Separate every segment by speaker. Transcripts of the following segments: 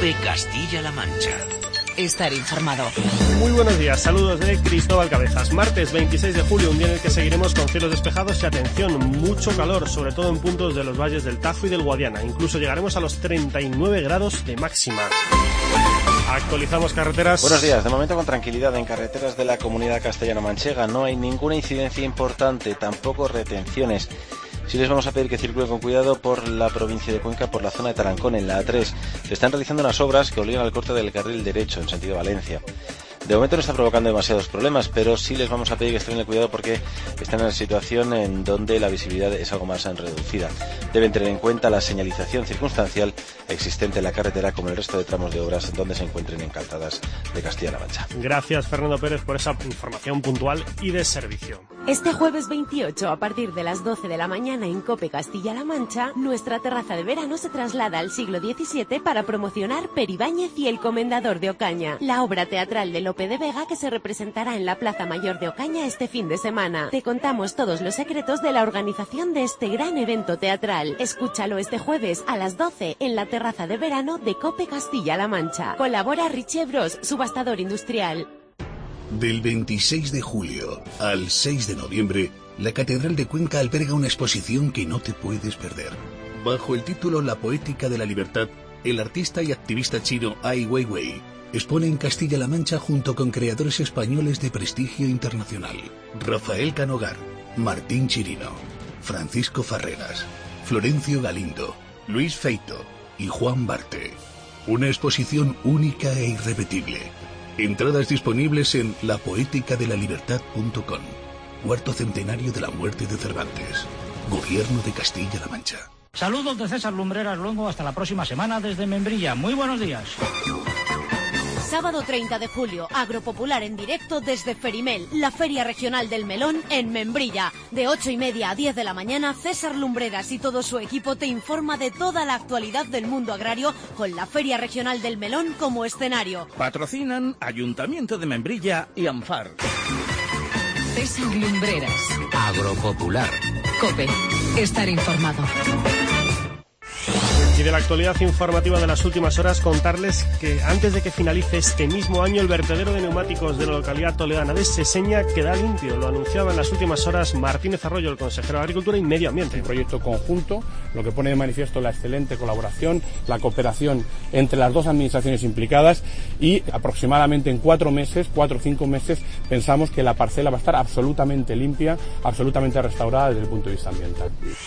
Speaker 1: COPE Castilla-La Mancha.
Speaker 2: Estar informado.
Speaker 3: Muy buenos días, saludos de Cristóbal Cabezas. Martes 26 de julio, un día en el que seguiremos con cielos despejados y atención, mucho calor, sobre todo en puntos de los valles del Tajo y del Guadiana. Incluso llegaremos a los 39 grados de máxima. Actualizamos carreteras.
Speaker 4: Buenos días, de momento con tranquilidad en carreteras de la comunidad castellano-manchega. No hay ninguna incidencia importante, tampoco retenciones. Sí les vamos a pedir que circulen con cuidado por la provincia de Cuenca, por la zona de Tarancón, en la A3. Se están realizando unas obras que obligan al corte del carril derecho en sentido Valencia. De momento no está provocando demasiados problemas, pero sí les vamos a pedir que estén en cuidado porque están en una situación en donde la visibilidad es algo más reducida. Deben tener en cuenta la señalización circunstancial existente en la carretera, como el resto de tramos de obras en donde se encuentren en calzadas de Castilla-La Mancha.
Speaker 3: Gracias, Fernando Pérez, por esa información puntual y de servicio.
Speaker 5: Este jueves 28, a partir de las 12 de la mañana en COPE Castilla-La Mancha, nuestra terraza de verano se traslada al siglo XVII para promocionar Peribáñez y el Comendador de Ocaña, la obra teatral de Lope de Vega que se representará en la Plaza Mayor de Ocaña este fin de semana. Te contamos todos los secretos de la organización de este gran evento teatral. Escúchalo este jueves a las 12 en la terraza de verano de COPE Castilla-La Mancha. Colabora Richie Bros, subastador industrial.
Speaker 6: Del 26 de julio al 6 de noviembre, la Catedral de Cuenca alberga una exposición que no te puedes perder. Bajo el título La Poética de la Libertad, el artista y activista chino Ai Weiwei expone en Castilla-La Mancha junto con creadores españoles de prestigio internacional. Rafael Canogar, Martín Chirino, Francisco Farreras, Florencio Galindo, Luis Feito y Juan Barte. Una exposición única e irrepetible. Entradas disponibles en lapoeticadela-libertad.com. Cuarto centenario de la muerte de Cervantes. Gobierno de Castilla-La Mancha.
Speaker 7: Saludos de César Lumbreras Luengo, hasta la próxima semana desde Membrilla. Muy buenos días.
Speaker 5: Sábado 30 de julio, Agropopular en directo desde Ferimel, la Feria Regional del Melón en Membrilla. De 8:30 a 10 de la mañana, César Lumbreras y todo su equipo te informa de toda la actualidad del mundo agrario con la Feria Regional del Melón como escenario.
Speaker 8: Patrocinan Ayuntamiento de Membrilla y ANFAR.
Speaker 2: César Lumbreras.
Speaker 1: Agropopular.
Speaker 2: COPE. Estar informado.
Speaker 3: Y de la actualidad informativa de las últimas horas, contarles que antes de que finalice este mismo año, el vertedero de neumáticos de la localidad toledana de Seseña queda limpio. Lo anunciaba en las últimas horas Martínez Arroyo, el consejero de Agricultura y Medio Ambiente.
Speaker 9: Un proyecto conjunto, lo que pone de manifiesto la excelente colaboración, la cooperación entre las dos administraciones implicadas, y aproximadamente en 4 o 5 meses pensamos que la parcela va a estar absolutamente limpia, absolutamente restaurada desde el punto de vista ambiental.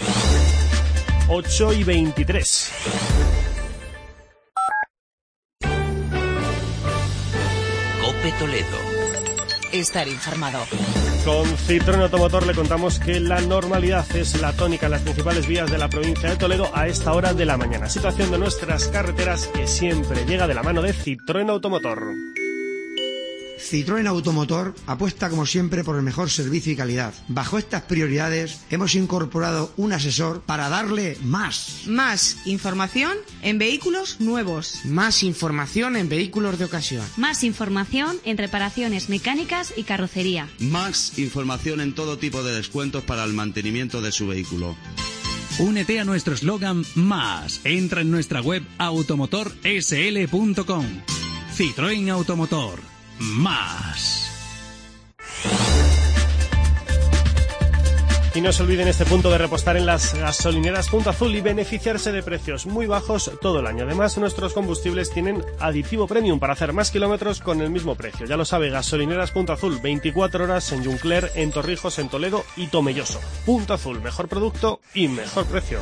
Speaker 3: 8:23.
Speaker 1: COPE Toledo.
Speaker 2: Estar informado.
Speaker 3: Con Citroën Automotor le contamos que la normalidad es la tónica en las principales vías de la provincia de Toledo a esta hora de la mañana. Situación de nuestras carreteras que siempre llega de la mano de Citroën Automotor.
Speaker 10: Citroën Automotor apuesta como siempre por el mejor servicio y calidad. Bajo estas prioridades hemos incorporado un asesor para darle más.
Speaker 11: Más información en vehículos nuevos.
Speaker 12: Más información en vehículos de ocasión.
Speaker 13: Más información en reparaciones mecánicas y carrocería.
Speaker 14: Más información en todo tipo de descuentos para el mantenimiento de su vehículo.
Speaker 15: Únete a nuestro eslogan Más. Entra en nuestra web automotorsl.com. Citroën Automotor. Más.
Speaker 3: Y no se olviden este punto de repostar en las gasolineras Punto Azul y beneficiarse de precios muy bajos todo el año. Además, nuestros combustibles tienen aditivo premium para hacer más kilómetros con el mismo precio. Ya lo sabe, gasolineras Punto Azul, 24 horas en Juncler, en Torrijos, en Toledo y Tomelloso. Punto Azul, mejor producto y mejor precio.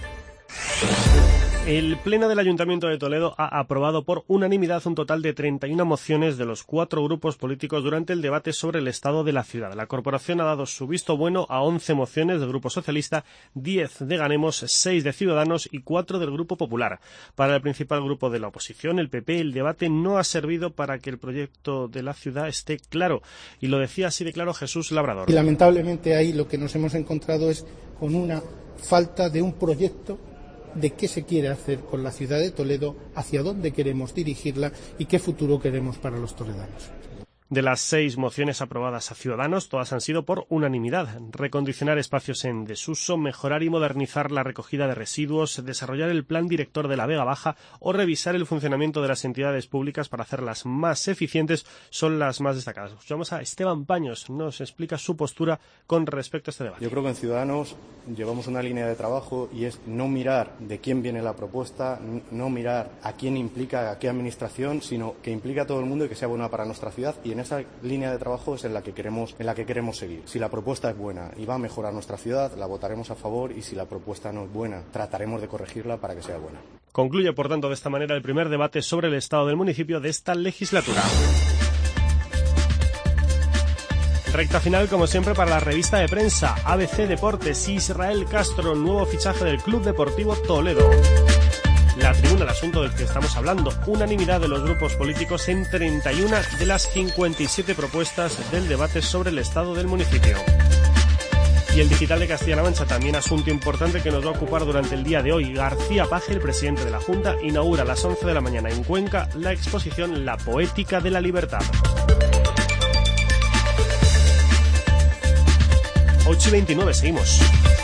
Speaker 3: El Pleno del Ayuntamiento de Toledo ha aprobado por unanimidad un total de 31 mociones de los 4 grupos políticos durante el debate sobre el estado de la ciudad. La corporación ha dado su visto bueno a 11 mociones del Grupo Socialista, 10 de Ganemos, 6 de Ciudadanos y 4 del Grupo Popular. Para el principal grupo de la oposición, el PP, el debate no ha servido para que el proyecto de la ciudad esté claro. Y lo decía así de claro Jesús Labrador.
Speaker 16: Y lamentablemente ahí lo que nos hemos encontrado es con una falta de un proyecto de qué se quiere hacer con la ciudad de Toledo, hacia dónde queremos dirigirla y qué futuro queremos para los toledanos.
Speaker 3: De las 6 mociones aprobadas a Ciudadanos, todas han sido por unanimidad. Recondicionar espacios en desuso, mejorar y modernizar la recogida de residuos, desarrollar el plan director de la Vega Baja o revisar el funcionamiento de las entidades públicas para hacerlas más eficientes son las más destacadas. Escuchamos a Esteban Paños, nos explica su postura con respecto a este debate.
Speaker 17: Yo creo que en Ciudadanos llevamos una línea de trabajo y es no mirar de quién viene la propuesta, no mirar a quién implica, a qué administración, sino que implica a todo el mundo y que sea buena para nuestra ciudad, y en esa línea de trabajo es en la que queremos seguir. Si la propuesta es buena y va a mejorar nuestra ciudad, la votaremos a favor, y si la propuesta no es buena, trataremos de corregirla para que sea buena.
Speaker 3: Concluye, por tanto, de esta manera el primer debate sobre el estado del municipio de esta legislatura. Recta final, como siempre, para la revista de prensa. ABC Deportes, Israel Castro, nuevo fichaje del Club Deportivo Toledo. La Tribuna, el asunto del que estamos hablando, unanimidad de los grupos políticos en 31 de las 57 propuestas del debate sobre el estado del municipio. Y el Digital de Castilla-La Mancha, también asunto importante que nos va a ocupar durante el día de hoy. García Paje, el presidente de la Junta, inaugura a las 11 de la mañana en Cuenca la exposición La Poética de la Libertad. 8:29, seguimos.